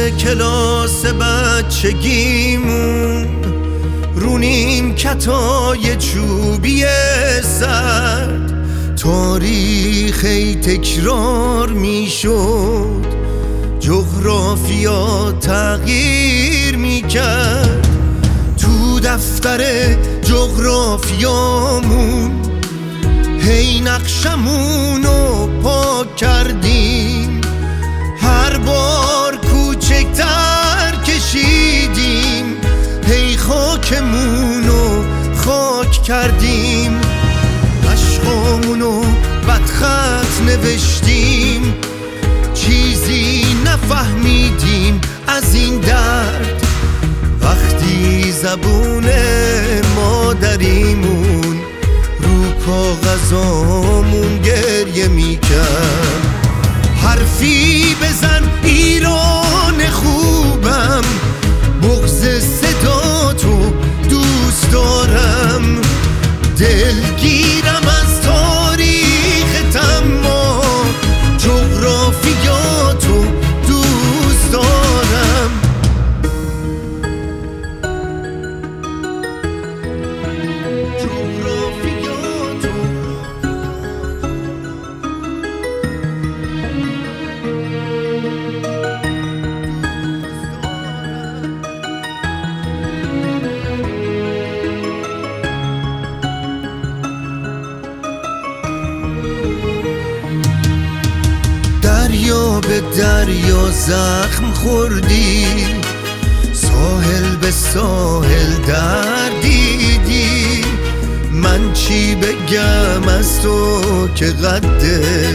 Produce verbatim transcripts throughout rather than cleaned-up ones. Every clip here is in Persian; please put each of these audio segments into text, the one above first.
کلاس بچگیمون رو نیمکتای چوبی سرد تاریخی تکرار میشد، جغرافیا تغییر میکرد. تو دفتر جغرافیامون هی نقشمونو پاک کردیم، هر بار کوچکتر کشیدیم، هی خاکمونو خاک کردیم. عشقامونو بدخط نوشتیم، چیزی نفهمیدیم از این درد. وقتی زبون مادریمون رو کاغذامون گریه میکرد. حرفی بزن ایران خوبم، بغض صدا تو دوست دارم، دلگیرم از تاریخ اما جغرافیا تو دوست دارم. دریا به دریا زخم خوردی، ساحل به ساحل دردیدی. من چی بگم از تو که قده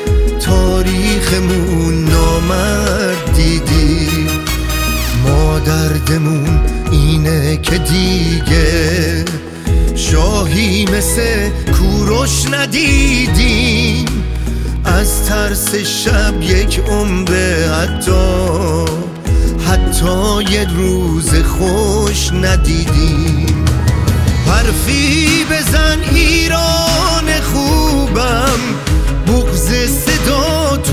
تاریخمون نامرد دیدی. ما دردمون اینه که دیگه شاهی مثل کوروش ندیدیم، از ترس شب یک عمر حتی حتی یه روز خوش ندیدیم. حرفی بزن ایران خوبم، بغض صدا